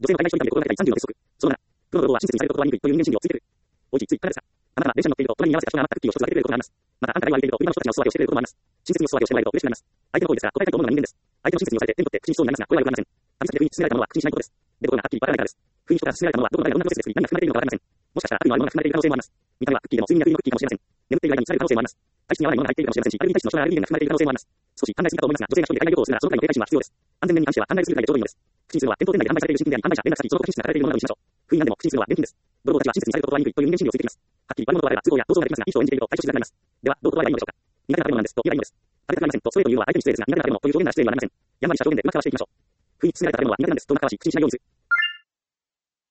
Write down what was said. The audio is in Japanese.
女性の海外商品で心がけたい30の鉄則。その7、プロの労働は親切にされることは憎いという人間心理を突きつける。おいち、つい、からですか。あなたが電車に乗っていると、隣に合わせた人が余ったクッキーを一つ分けてくれることがあります。また、あんたが言われていると、売り場の人たちのお裾分けをしてくれることもあります。親切にお裾分けをしてもらえると嬉しくなります。相手の行為ですが、答えたいと思うのが人間です。相手の親切にされて手に取って口にしそうになりますが、これはよくありません。旅先で不意に勧められたものは口にしないことです。で、ところがはっきりわからないからです。不意に人から勧められたものはどこまでがどんなプロセスで作り、何が含まれているのかわかりません。もしかしたら悪意のあるものが含まれている可能性もあります。見た目はクッキーでも睡眠薬のクッキーかもしれません。眠っている間に疲れる可能性もあります。体質に合わないものが入っているかもしれませんし、アレルギー体質の人はアレルギー源が含まれている可能性もあります。少し考えすぎたと思いますが、女性が一人で海外旅行をするならそのくらいの警戒心は必要です。安全面に関しては考えすぎるくらいでちょうどいいのです。口にするのは店頭店内で販売されている新品であり、販売者、連絡先、その他品質が書かれているものなどにしましょう。不意なんでも口にするのは現金です。泥棒たちは親切にされることは憎いという人間心理をついてきます。はっきり悪いものとあれば都合や闘争ができますが、いい人を演じていると対処しづらくなります。では、どう断ればいいのでしょうか。苦手な食べ物なんですと言えばいいのです。食べたくありませんとストレートに言うのは相手に失礼ですが、苦手な食べ物という表現なら失礼にはなりません。やんわりした表現でうまくかわしていきましょう。不意に勧められた食べ物は苦手なんですとうまくかわし、口にしないようにする。